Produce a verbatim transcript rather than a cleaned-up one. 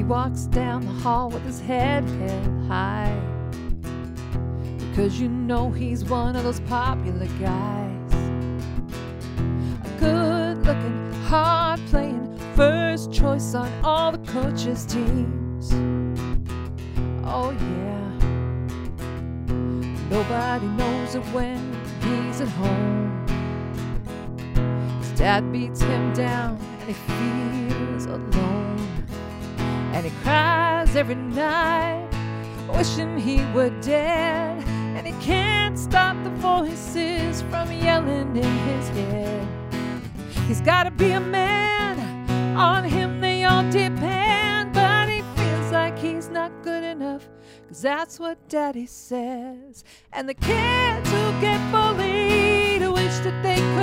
He walks down the hall with his head held high, because you know he's one of those popular guys. A good-looking, hard-playing, first choice on all the coaches' teams. Oh yeah. Nobody knows it when he's at home. His dad beats him down and he feels alone. And he cries every night, wishing he were dead. And he can't stop the voices from yelling in his head. He's gotta be a man, on him they all depend. But he feels like he's not good enough, 'cause that's what Daddy says. And the kids who get bullied wish that they